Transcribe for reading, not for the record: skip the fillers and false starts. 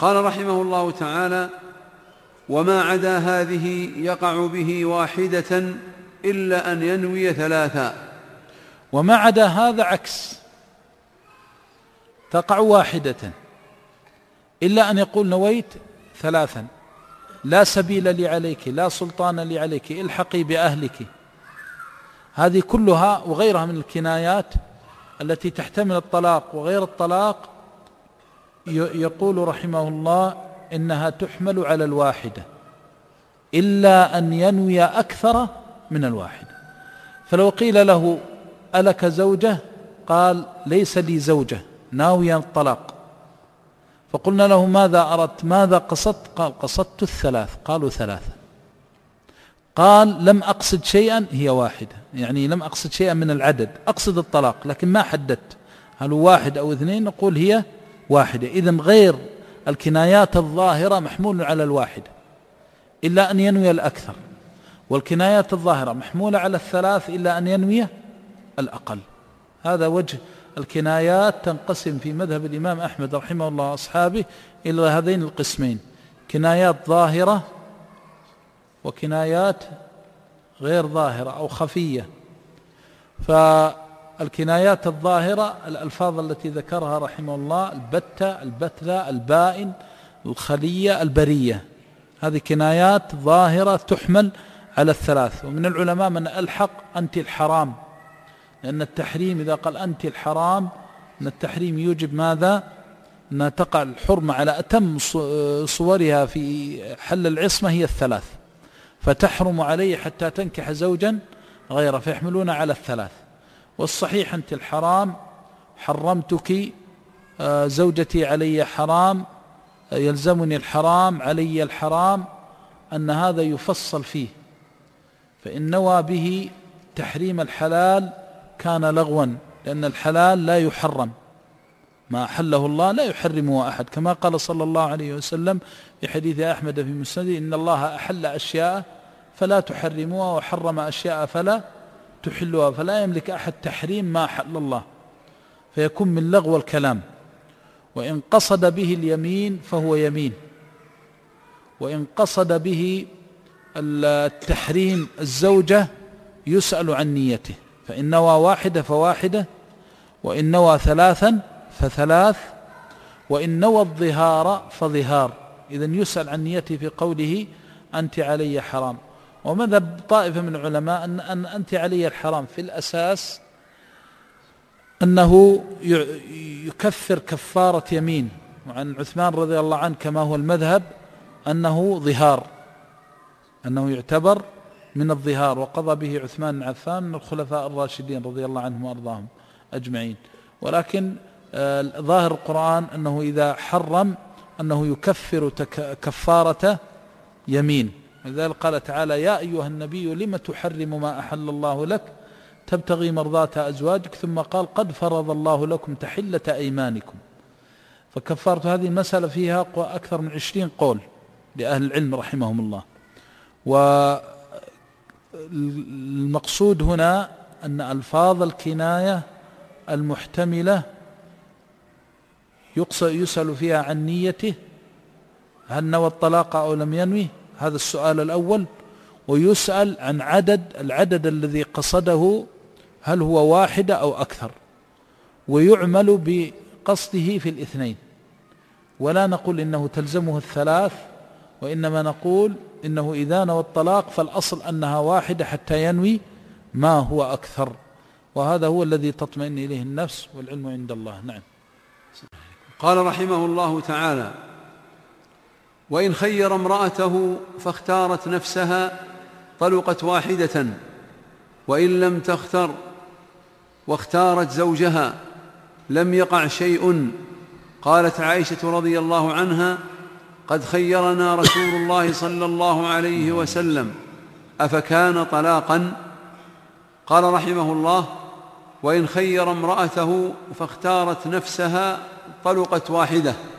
قال رحمه الله تعالى: وما عدا هذه يقع به واحدة إلا أن ينوي ثلاثا. وما عدا هذا عكس، تقع واحدة إلا أن يقول نويت ثلاثا: لا سبيل لي عليك، لا سلطان لي عليك، الحقي بأهلك. هذه كلها وغيرها من الكنايات التي تحتمل الطلاق وغير الطلاق يقول رحمه الله إنها تحمل على الواحدة إلا أن ينوي أكثر من الواحدة. فلو قيل له: ألك زوجة؟ قال: ليس لي زوجة، ناويا الطلاق. فقلنا له: ماذا أردت؟ ماذا قصدت؟ قال: قصدت الثلاث. قالوا: ثلاثة. قال: لم أقصد شيئا، هي واحدة، يعني لم أقصد شيئا من العدد، أقصد الطلاق لكن ما حددت هل هو واحد أو اثنين، نقول هي واحدة. إذن غير الكنايات الظاهرة محمول على الواحدة إلا أن ينوي الأكثر، والكنايات الظاهرة محمولة على الثلاث إلا أن ينوي الأقل. هذا وجه الكنايات. تنقسم في مذهب الإمام أحمد رحمه الله وأصحابه إلى هذين القسمين: كنايات ظاهرة وكنايات غير ظاهرة أو خفية. فالكنايات الظاهرة الألفاظ التي ذكرها رحمه الله: البتة، البتلة، البائن، الخلية، البرية. هذه كنايات ظاهرة تحمل على الثلاث. ومن العلماء من ألحق أنت الحرام، لأن التحريم إذا قال أنت الحرام أن التحريم يوجب ماذا؟ أن تقع الحرمة على أتم صورها في حل العصمة هي الثلاث، فتحرم عليه حتى تنكح زوجا غيره، فيحملون على الثلاث. والصحيح أنت الحرام، حرمتك، زوجتي علي حرام، يلزمني الحرام، علي الحرام، أن هذا يفصل فيه. فإن نوى به تحريم الحلال كان لغوا، لأن الحلال لا يحرم، ما أحله الله لا يحرمه أحد، كما قال صلى الله عليه وسلم في حديث أحمد في مسنده: إن الله أحل أشياء فلا تحرموها وحرم أشياء فلا تحلوها. فلا يملك أحد تحريم ما أحل الله، فيكون من لغو الكلام. وإن قصد به اليمين فهو يمين، وإن قصد به التحريم الزوجة يسأل عن نيته، فإن نوى واحدة فواحدة، وإن نوى ثلاثا فثلاث، وإن نوى الظهار فظهار. إذن يسأل عن نيته في قوله أنت علي حرام. ومذهب طائفة من العلماء أن أنت علي الحرام في الأساس أنه يكفر كفارة يمين. وعن عثمان رضي الله عنه كما هو المذهب أنه ظهار، أنه يعتبر من الظهار، وقضى به عثمان بن عفان من الخلفاء الراشدين رضي الله عنهم وأرضاهم أجمعين. ولكن ظاهر القرآن أنه إذا حرم أنه يكفر كفارة يمين. ولذلك قال تعالى: يا أيها النبي لم تحرم ما أحل الله لك تبتغي مرضات أزواجك، ثم قال: قد فرض الله لكم تحلة أيمانكم. فكفارة هذه المسألة فيها أكثر من 20 قول لأهل العلم رحمهم الله. والمقصود هنا أن ألفاظ الكناية المحتملة يسأل فيها عن نيته، هل نوى الطلاق أو لم ينوي، هذا السؤال الأول. ويسأل عن العدد الذي قصده، هل هو واحدة أو أكثر، ويعمل بقصده في الاثنين. ولا نقول إنه تلزمه الثلاث، وإنما نقول إنه إذا نوى الطلاق فالأصل أنها واحدة حتى ينوي ما هو أكثر. وهذا هو الذي تطمئن إليه النفس، والعلم عند الله. نعم. قال رحمه الله تعالى: وإن خير امرأته فاختارت نفسها طلقت واحدة، وإن لم تختر واختارت زوجها لم يقع شيء. قالت عائشة رضي الله عنها: قد خيرنا رسول الله صلى الله عليه وسلم أفكان طلاقا؟ قال رحمه الله: وإن خير امرأته فاختارت نفسها طلقت واحدة،